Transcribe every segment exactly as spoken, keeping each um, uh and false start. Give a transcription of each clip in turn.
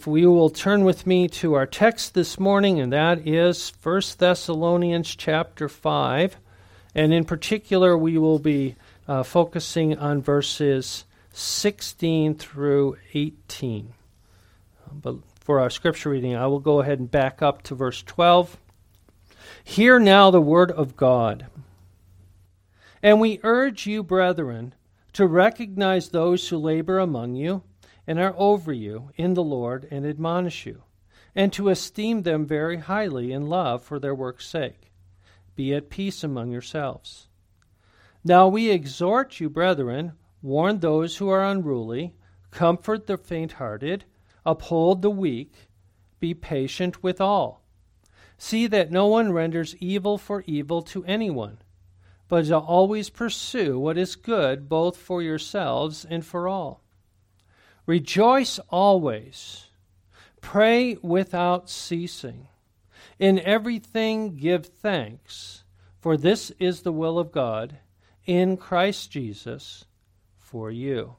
if we will turn with me to our text this morning, and that is First Thessalonians chapter five. And in particular, we will be uh, focusing on verses sixteen through eighteen. But for our scripture reading, I will go ahead and back up to verse twelve. Hear now the word of God. And we urge you, brethren, to recognize those who labor among you and are over you in the Lord and admonish you, and to esteem them very highly in love for their work's sake. Be at peace among yourselves. Now we exhort you, brethren, warn those who are unruly, comfort the faint-hearted, uphold the weak, be patient with all. See that no one renders evil for evil to anyone, but always pursue what is good both for yourselves and for all. Rejoice always. Pray without ceasing. In everything give thanks, for this is the will of God in Christ Jesus for you.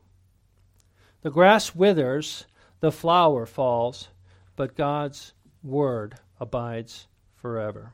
The grass withers, the flower falls, but God's word abides forever.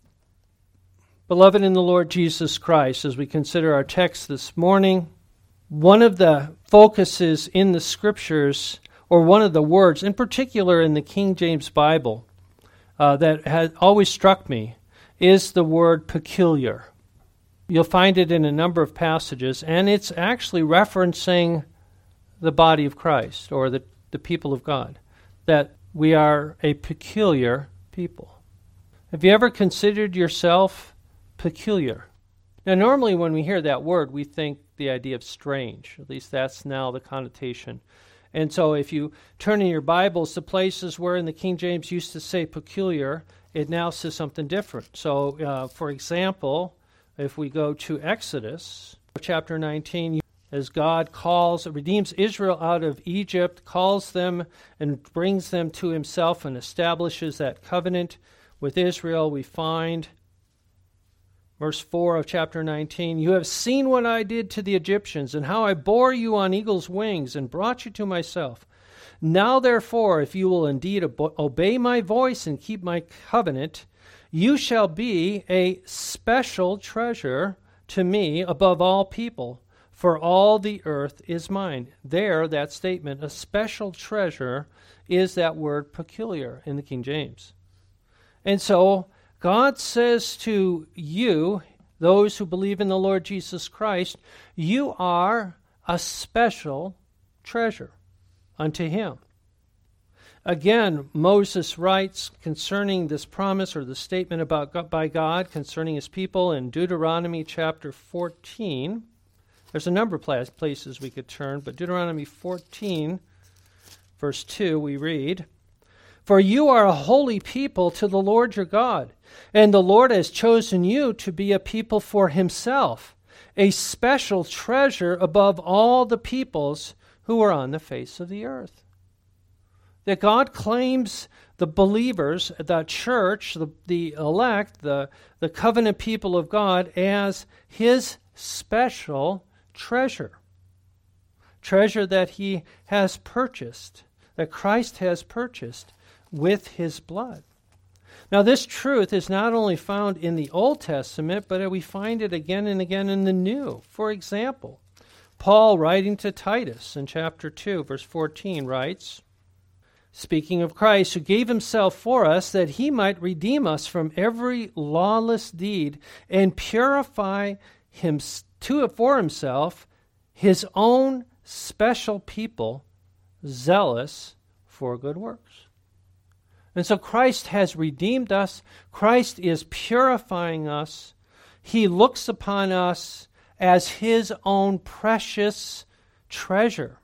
Beloved in the Lord Jesus Christ, as we consider our text this morning, one of the focuses in the Scriptures, or one of the words, in particular in the King James Bible, uh, that has always struck me, is the word peculiar. You'll find it in a number of passages, and it's actually referencing the body of Christ, or the, the people of God, that we are a peculiar people. Have you ever considered yourself peculiar? Now, normally when we hear that word, we think the idea of strange. At least that's now the connotation. And so if you turn in your Bibles to places where in the King James used to say peculiar, it now says something different. So, uh, for example, if we go to Exodus chapter nineteen, as God calls, redeems Israel out of Egypt, calls them and brings them to himself and establishes that covenant with Israel, we find verse four of chapter nineteen, you have seen what I did to the Egyptians, and how I bore you on eagle's wings, and brought you to myself. Now therefore, if you will indeed ob- obey my voice and keep my covenant, you shall be a special treasure to me above all people, for all the earth is mine. There, that statement, a special treasure, is that word peculiar in the King James. And so, God says to you, those who believe in the Lord Jesus Christ, you are a special treasure unto him. Again, Moses writes concerning this promise or the statement about by God concerning his people in Deuteronomy chapter fourteen. There's a number of places we could turn, but Deuteronomy fourteen, verse two, we read, for you are a holy people to the Lord your God, and the Lord has chosen you to be a people for himself, a special treasure above all the peoples who are on the face of the earth. That God claims the believers, the church, the, the elect, the, the covenant people of God as his special treasure. Treasure that he has purchased, that Christ has purchased with his blood. Now, this truth is not only found in the Old Testament, but we find it again and again in the New. For example, Paul, writing to Titus in chapter two, verse fourteen, writes, speaking of Christ, who gave himself for us that he might redeem us from every lawless deed and purify him to for himself his own special people, zealous for good works. And so Christ has redeemed us. Christ is purifying us. He looks upon us as his own precious treasure.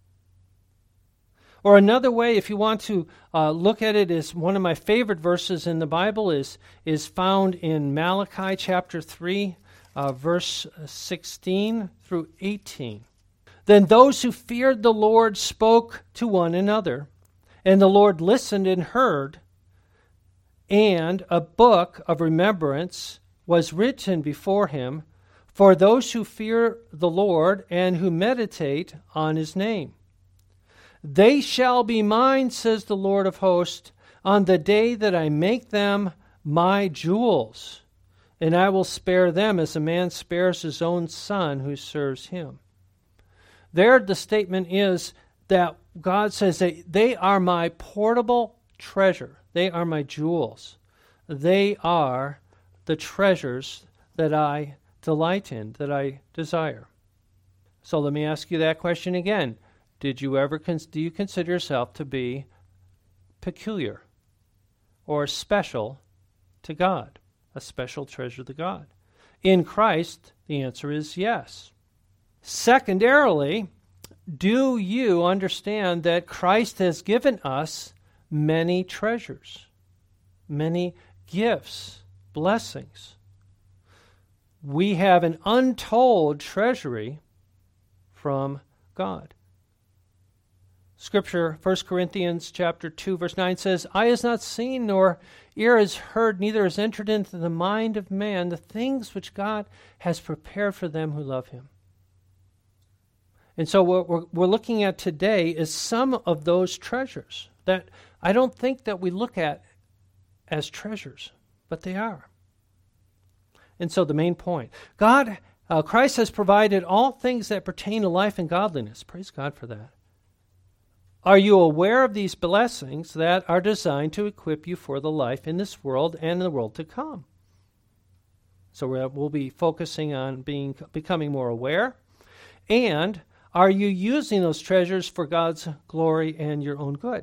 Or another way, if you want to uh, look at it, is one of my favorite verses in the Bible is, is found in Malachi chapter three, uh, verse sixteen through eighteen. Then those who feared the Lord spoke to one another, and the Lord listened and heard, and a book of remembrance was written before him for those who fear the Lord and who meditate on his name. They shall be mine, says the Lord of hosts, on the day that I make them my jewels, and I will spare them as a man spares his own son who serves him. There the statement is that God says that they are my portable treasure. They are my jewels. They are the treasures that I delight in, that I desire. So let me ask you that question again. Did you ever, cons- do you consider yourself to be peculiar or special to God, a special treasure to God? In Christ, the answer is yes. Secondarily, do you understand that Christ has given us many treasures, many gifts, blessings? We have an untold treasury from God. Scripture, First Corinthians chapter two, verse nine says, Eye has not seen, nor ear has heard, neither has entered into the mind of man the things which God has prepared for them who love him. And so what we're, we're looking at today is some of those treasures that I don't think that we look at as treasures, but they are. And so the main point, God, uh, Christ has provided all things that pertain to life and godliness. Praise God for that. Are you aware of these blessings that are designed to equip you for the life in this world and the world to come? So we'll be focusing on being becoming more aware. And are you using those treasures for God's glory and your own good?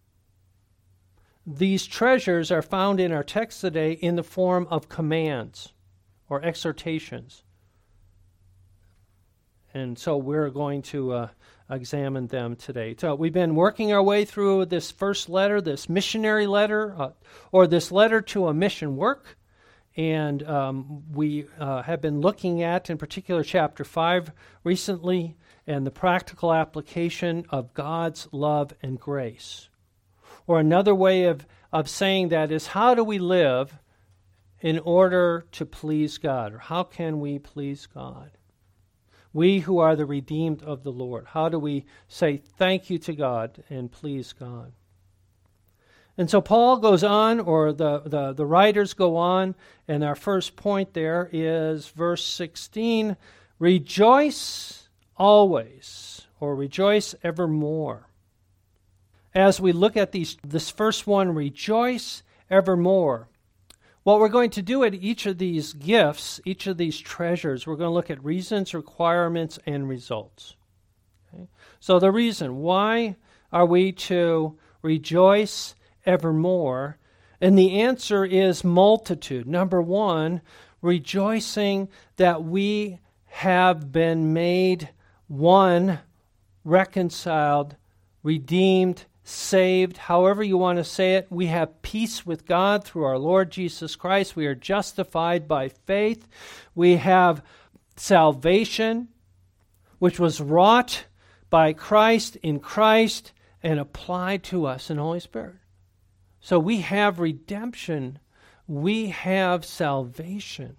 These treasures are found in our text today in the form of commands or exhortations. And so we're going to uh, examine them today. So we've been working our way through this first letter, this missionary letter, uh, or this letter to a mission work. And um, we uh, have been looking at, in particular, chapter five recently, and the practical application of God's love and grace. Or another way of, of saying that is, how do we live in order to please God? Or how can we please God? We who are the redeemed of the Lord, how do we say thank you to God and please God? And so Paul goes on, or the, the, the writers go on, and our first point there is verse sixteen, rejoice always, or rejoice evermore. As we look at these, this first one, rejoice evermore, what we're going to do at each of these gifts, each of these treasures, we're going to look at reasons, requirements, and results. Okay? So the reason, why are we to rejoice evermore? And the answer is multitude. Number one, rejoicing that we have been made one, reconciled, redeemed, saved, however you want to say it. We have peace with God through our Lord Jesus Christ. We are justified by faith. We have salvation, which was wrought by Christ in Christ and applied to us in the Holy Spirit. So we have redemption. We have salvation.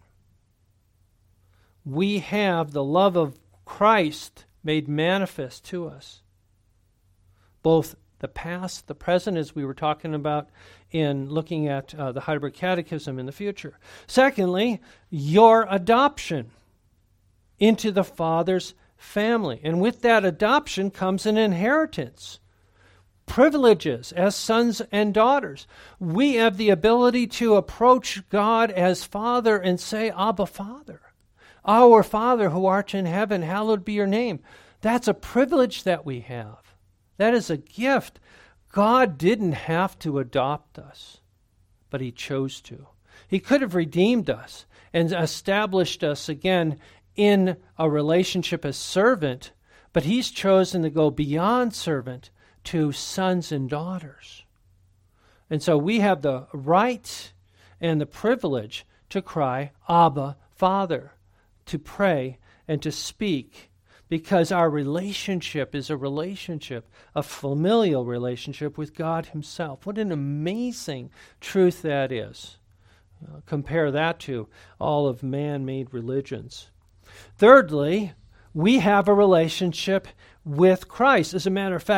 We have the love of Christ made manifest to us. Both the past, the present, as we were talking about in looking at uh, the Heidelberg Catechism in the future. Secondly, your adoption into the Father's family. And with that adoption comes an inheritance. Privileges as sons and daughters. We have the ability to approach God as Father and say, Abba, Father. Our Father who art in heaven, hallowed be your name. That's a privilege that we have. That is a gift. God didn't have to adopt us, but he chose to. He could have redeemed us and established us again in a relationship as servant, but he's chosen to go beyond servant to sons and daughters. And so we have the right and the privilege to cry, Abba, Father, to pray and to speak, because our relationship is a relationship, a familial relationship with God himself. What an amazing truth that is. Uh, compare that to all of man-made religions. Thirdly, we have a relationship with Christ. As a matter of fact,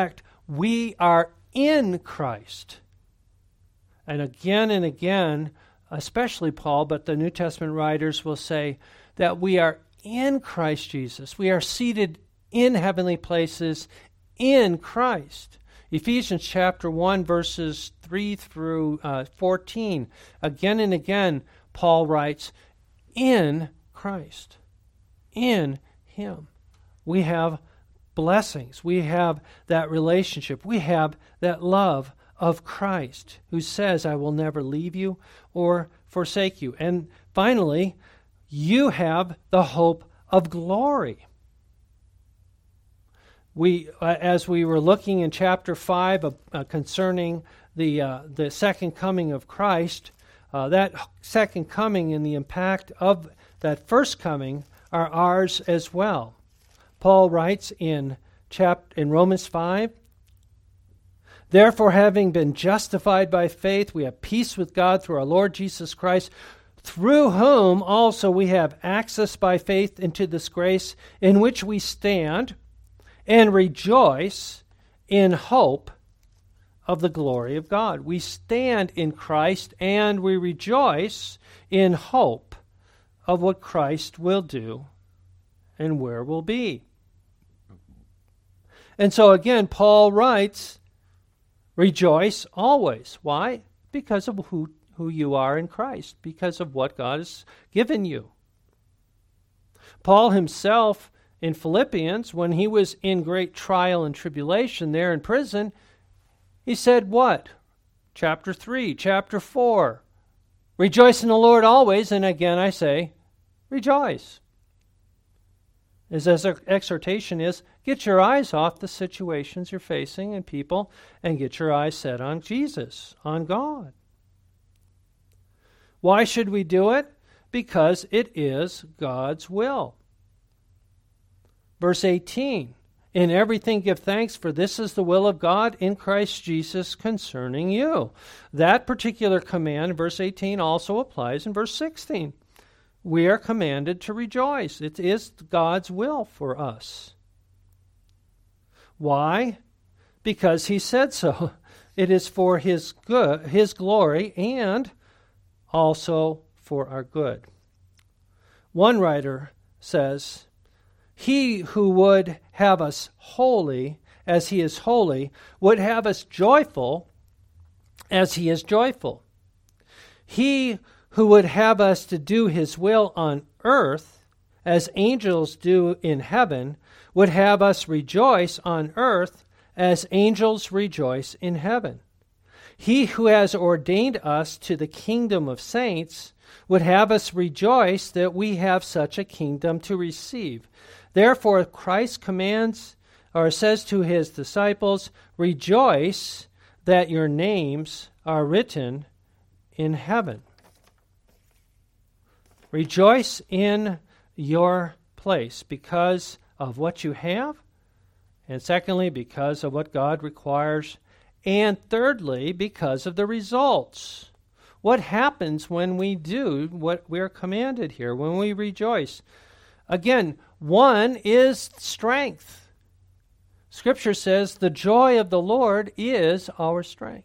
we are in Christ. And again and again, especially Paul, but the New Testament writers will say that we are in Christ Jesus. We are seated in heavenly places in Christ. Ephesians chapter one, verses three through uh, fourteen. Again and again, Paul writes, in Christ. In Him. We have blessings. We have that relationship. We have that love of Christ, who says, I will never leave you or forsake you. And finally, you have the hope of glory. We, uh, as we were looking in chapter five uh, uh, concerning the uh, the second coming of Christ, uh, that second coming and the impact of that first coming are ours as well. Paul writes in chap- in Romans five, therefore, having been justified by faith, we have peace with God through our Lord Jesus Christ, through whom also we have access by faith into this grace in which we stand and rejoice in hope of the glory of God. We stand in Christ and we rejoice in hope of what Christ will do and where we'll be. And so again, Paul writes, rejoice always. Why? Because of who, who you are in Christ, because of what God has given you. Paul himself in Philippians, when he was in great trial and tribulation there in prison, he said what? Chapter three, chapter four. Rejoice in the Lord always, and again I say, rejoice. His exhortation is, get your eyes off the situations you're facing and people, and get your eyes set on Jesus, on God. Why should we do it? Because it is God's will. Verse eighteen, in everything give thanks, for this is the will of God in Christ Jesus concerning you. That particular command, verse eighteen, also applies in verse sixteen. We are commanded to rejoice. It is God's will for us. Why? Because He said so. It is for His good, His glory, and also for our good. One writer says, He who would have us holy as He is holy would have us joyful as He is joyful. He who would have us to do His will on earth as angels do in heaven would have us rejoice on earth as angels rejoice in heaven. He who has ordained us to the kingdom of saints would have us rejoice that we have such a kingdom to receive. Therefore, Christ commands or says to His disciples, rejoice that your names are written in heaven. Rejoice in your place because of what you have, and secondly, because of what God requires, and thirdly, because of the results. What happens when we do what we're commanded here, when we rejoice? Again, one is strength. Scripture says the joy of the Lord is our strength.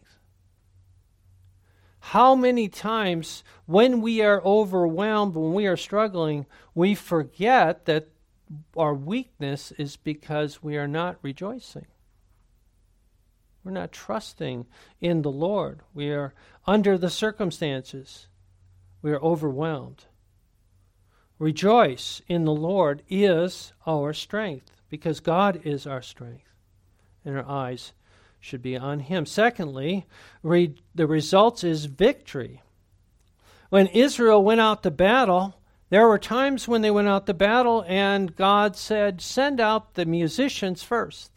How many times when we are overwhelmed, when we are struggling, we forget that our weakness is because we are not rejoicing. We're not trusting in the Lord. We are under the circumstances. We are overwhelmed. Rejoice in the Lord is our strength, because God is our strength, and our eyes should be on Him. Secondly, re- the results is victory. When Israel went out to battle, there were times when they went out to battle and God said, send out the musicians first.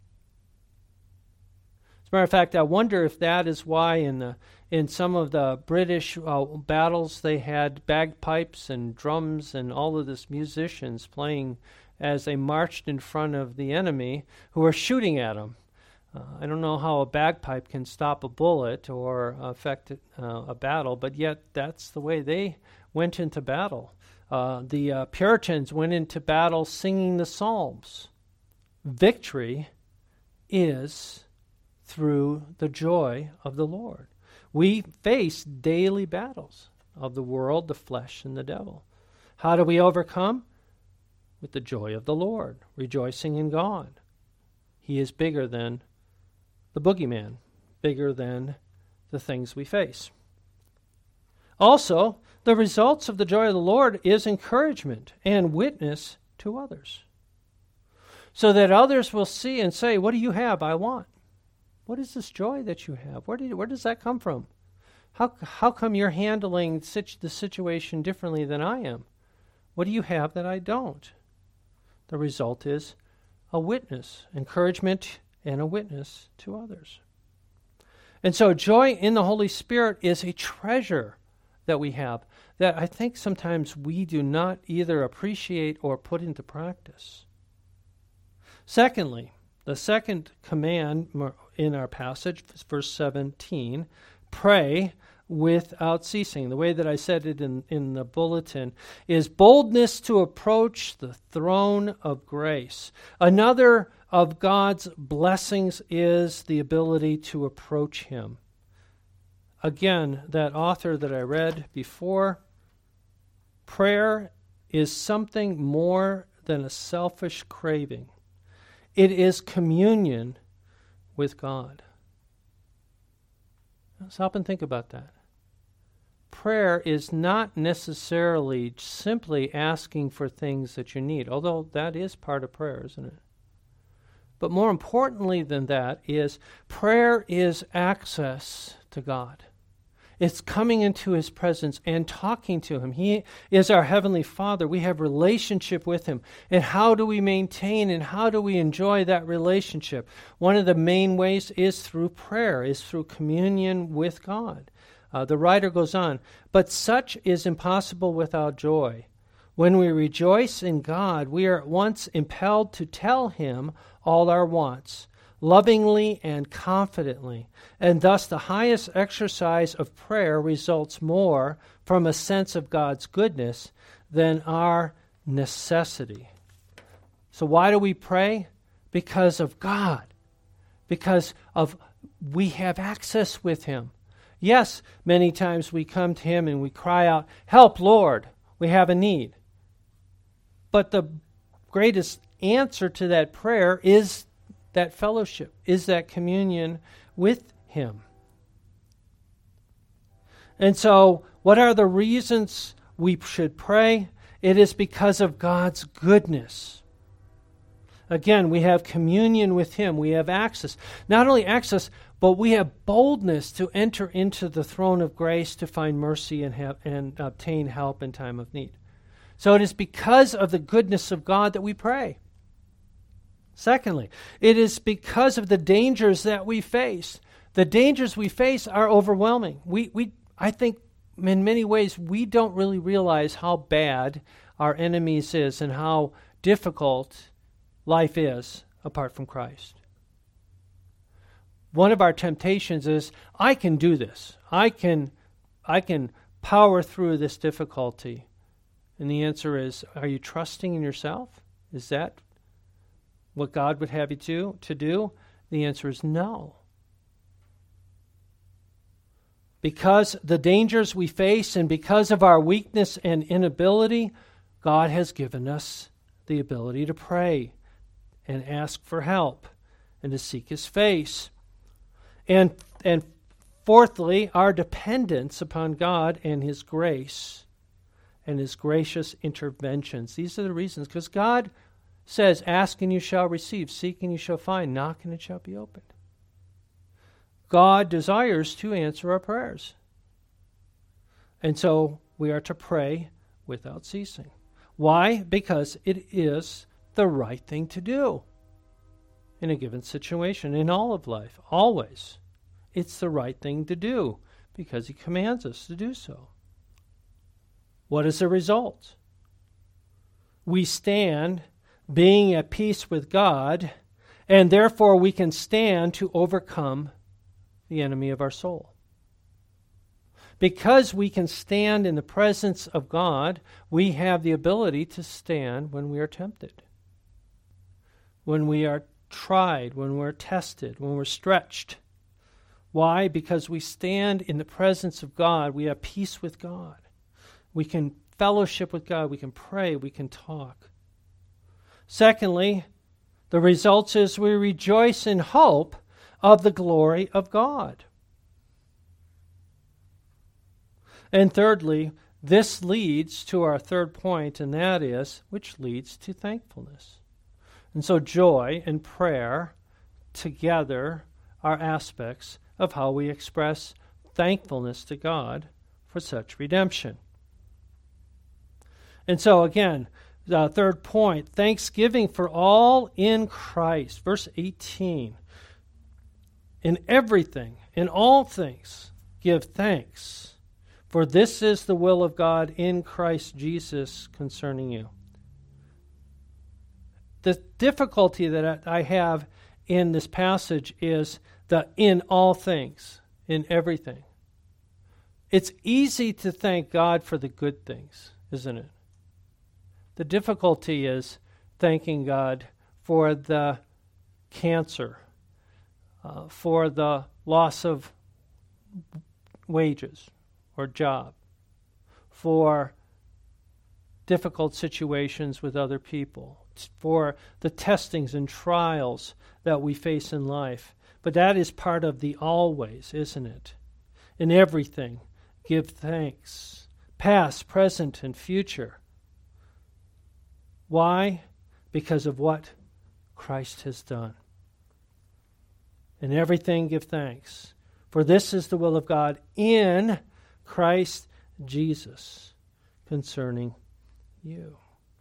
As a matter of fact, I wonder if that is why in the in some of the British uh, battles they had bagpipes and drums and all of this musicians playing as they marched in front of the enemy who were shooting at them. Uh, I don't know how a bagpipe can stop a bullet or affect uh, a battle, but yet that's the way they went into battle. Uh, the uh, Puritans went into battle singing the Psalms. Victory is through the joy of the Lord. We face daily battles of the world, the flesh, and the devil. How do we overcome? With the joy of the Lord, rejoicing in God. He is bigger than the boogeyman, bigger than the things we face. Also, the results of the joy of the Lord is encouragement and witness to others, so that others will see and say, what do you have I want? What is this joy that you have? Where, did, where does that come from? How, how come you're handling situ- the situation differently than I am? What do you have that I don't? The result is a witness, encouragement, and a witness to others. And so joy in the Holy Spirit is a treasure that we have that I think sometimes we do not either appreciate or put into practice. Secondly, the second command in our passage, verse seventeen, pray without ceasing. The way that I said it in, in the bulletin is boldness to approach the throne of grace. Another of God's blessings is the ability to approach Him. Again, that author that I read before, prayer is something more than a selfish craving. It is communion with God. Now, stop and think about that. Prayer is not necessarily simply asking for things that you need, although that is part of prayer, isn't it? But more importantly than that is prayer is access to God. It's coming into His presence and talking to Him. He is our Heavenly Father. We have relationship with Him. And how do we maintain and how do we enjoy that relationship? One of the main ways is through prayer, is through communion with God. Uh, the writer goes on, but such is impossible without joy. When we rejoice in God, we are at once impelled to tell Him all our wants, lovingly and confidently. And thus the highest exercise of prayer results more from a sense of God's goodness than our necessity. So why do we pray? Because of God. Because of we have access with Him. Yes, many times we come to Him and we cry out, help, Lord, we have a need. But the greatest answer to that prayer is that fellowship, is that communion with Him. And so, what are the reasons we should pray? It is because of God's goodness. Again, we have communion with Him. We have access. Not only access, but we have boldness to enter into the throne of grace to find mercy and, have, and obtain help in time of need. So it is because of the goodness of God that we pray. Secondly, it is because of the dangers that we face. The dangers we face are overwhelming. We, we, I think in many ways we don't really realize how bad our enemies is and how difficult life is apart from Christ. One of our temptations is, I can do this. I can, I can power through this difficulty. And the answer is, are you trusting in yourself? Is that what God would have you to, to do? The answer is no. Because the dangers we face and because of our weakness and inability, God has given us the ability to pray and ask for help and to seek His face. And, and fourthly, our dependence upon God and His grace and His gracious interventions. These are the reasons, because God says, ask and you shall receive, seek and you shall find, knock and it shall be opened. God desires to answer our prayers. And so we are to pray without ceasing. Why? Because it is the right thing to do in a given situation, in all of life, always. It's the right thing to do because He commands us to do so. What is the result? We stand being at peace with God, and therefore we can stand to overcome the enemy of our soul. Because we can stand in the presence of God, we have the ability to stand when we are tempted. When we are tried, when we're tested, when we're stretched. Why? Because we stand in the presence of God. We have peace with God. We can fellowship with God. We can pray. We can talk. Secondly, the results is we rejoice in hope of the glory of God. And thirdly, this leads to our third point, and that is, which leads to thankfulness. And so joy and prayer together are aspects of how we express thankfulness to God for such redemption. And so again, the third point, thanksgiving for all in Christ. Verse eighteen, in everything, in all things, give thanks, for this is the will of God in Christ Jesus concerning you. The difficulty that I have in this passage is the in all things, in everything. It's easy to thank God for the good things, isn't it? The difficulty is thanking God for the cancer, uh, for the loss of wages or job, for difficult situations with other people, for the testings and trials that we face in life. But that is part of the always, isn't it? In everything, give thanks, past, present, and future. Why? Because of what Christ has done. In everything, give thanks, for this is the will of God in Christ Jesus concerning you.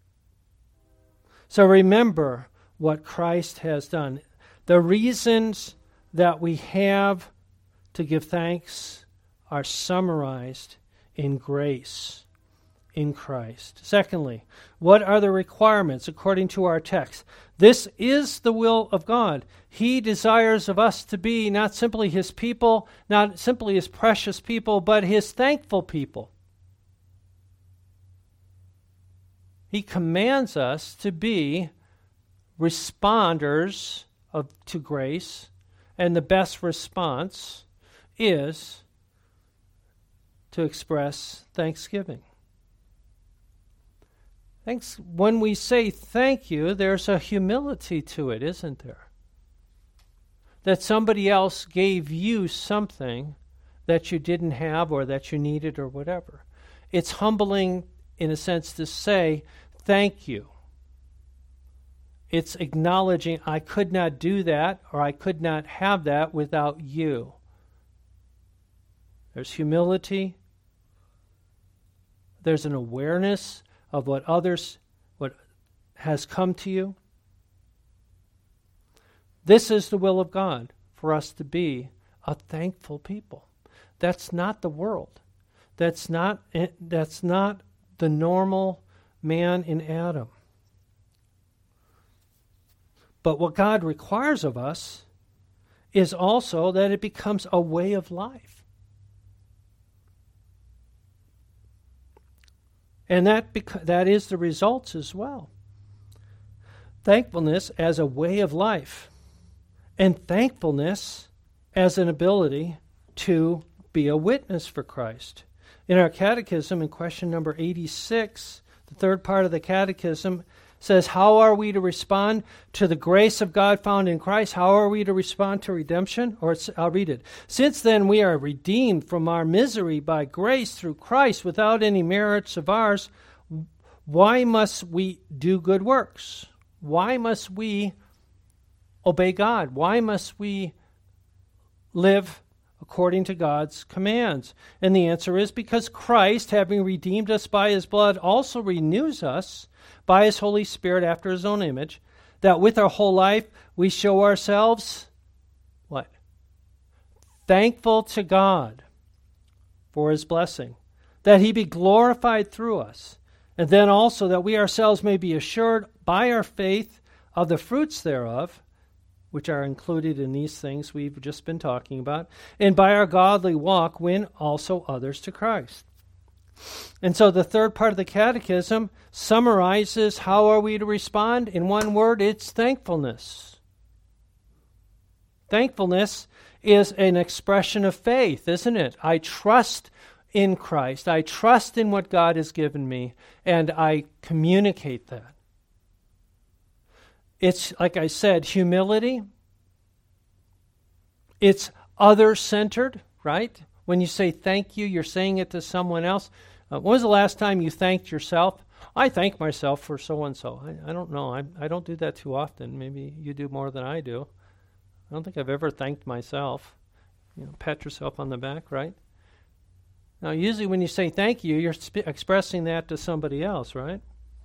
So remember what Christ has done. The reasons that we have to give thanks are summarized in grace in Christ. Secondly, what are the requirements according to our text? This is the will of God. He desires of us to be not simply His people, not simply His precious people, but His thankful people. He commands us to be responders of, to grace, and the best response is to express thanksgiving. Thanks. When we say thank you, there's a humility to it, isn't there? That somebody else gave you something that you didn't have or that you needed or whatever. It's humbling, in a sense, to say thank you. It's acknowledging I could not do that or I could not have that without you. There's humility. There's an awareness of what others, what has come to you. This is the will of God, for us to be a thankful people. That's not the world. That's not, that's not the normal man in Adam. But what God requires of us is also that it becomes a way of life. And that bec- that is the results as well. Thankfulness as a way of life. And thankfulness as an ability to be a witness for Christ. In our catechism, in question number eighty-six, the third part of the catechism says, how are we to respond to the grace of God found in Christ? How are we to respond to redemption? Or I'll read it. Since then we are redeemed from our misery by grace through Christ without any merits of ours, why must we do good works? Why must we obey God? Why must we live according to God's commands? And the answer is because Christ, having redeemed us by His blood, also renews us by His Holy Spirit after His own image, that with our whole life we show ourselves, what? Thankful to God for His blessing, that He be glorified through us, and then also that we ourselves may be assured by our faith of the fruits thereof, which are included in these things we've just been talking about, and by our godly walk win also others to Christ. And so the third part of the catechism summarizes how are we to respond. In one word, it's thankfulness. Thankfulness is an expression of faith, isn't it? I trust in Christ. I trust in what God has given me, and I communicate that. It's, like I said, humility. It's other-centered, right? When you say thank you, you're saying it to someone else. Uh, when was the last time you thanked yourself? I thank myself for so-and-so. I, I don't know. I, I don't do that too often. Maybe you do more than I do. I don't think I've ever thanked myself. You know, pat yourself on the back, right? Now, usually when you say thank you, you're sp- expressing that to somebody else, right?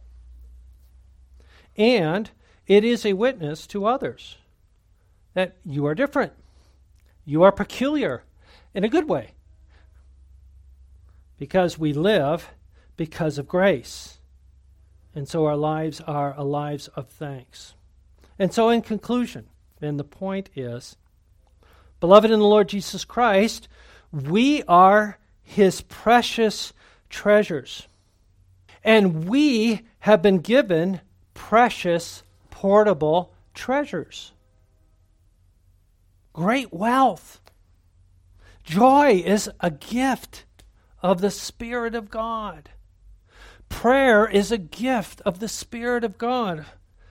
And it is a witness to others that you are different. You are peculiar in a good way. Because we live because of grace. And so our lives are a lives of thanks. And so in conclusion, and the point is, beloved in the Lord Jesus Christ, we are His precious treasures. And we have been given precious portable treasures. Great wealth. Joy is a gift of the Spirit of God. Prayer is a gift of the Spirit of God.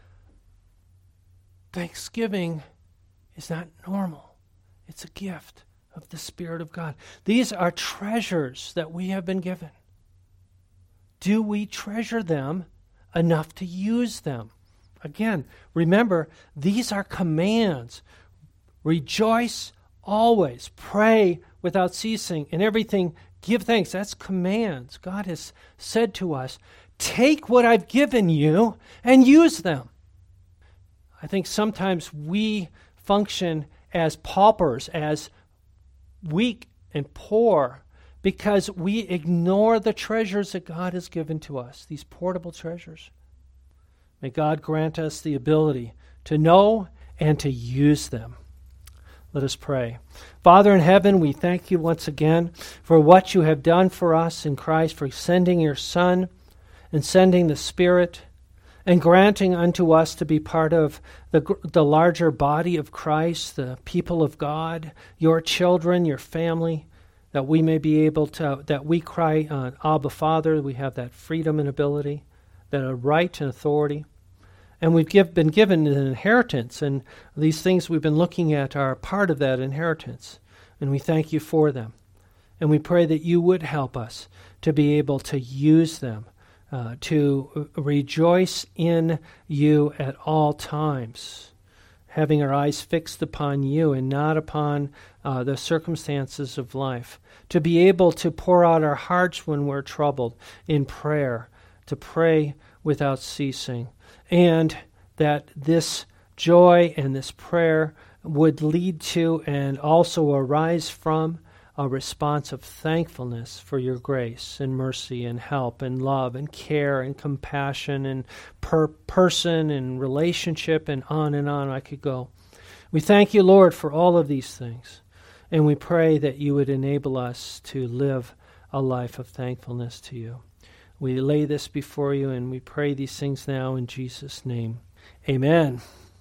Thanksgiving is not normal. It's a gift of the Spirit of God. These are treasures that we have been given. Do we treasure them enough to use them? Again, remember, these are commands. Rejoice always. Pray without ceasing. In everything, give thanks. That's commands. God has said to us, take what I've given you and use them. I think sometimes we function as paupers, as weak and poor, because we ignore the treasures that God has given to us, these portable treasures. May God grant us the ability to know and to use them. Let us pray. Father in heaven, we thank you once again for what you have done for us in Christ, for sending your Son and sending the Spirit and granting unto us to be part of the, the larger body of Christ, the people of God, your children, your family, that we may be able to, that we cry, uh, Abba, Father, we have that freedom and ability, that a right and authority. And we've give, been given an inheritance, and these things we've been looking at are part of that inheritance. And we thank you for them. And we pray that you would help us to be able to use them, uh, to rejoice in you at all times, having our eyes fixed upon you and not upon uh, the circumstances of life, to be able to pour out our hearts when we're troubled in prayer, to pray without ceasing. And that this joy and this prayer would lead to and also arise from a response of thankfulness for your grace and mercy and help and love and care and compassion and per person and relationship, and on and on I could go. We thank you, Lord, for all of these things. And we pray that you would enable us to live a life of thankfulness to you. We lay this before you, and we pray these things now in Jesus' name. Amen.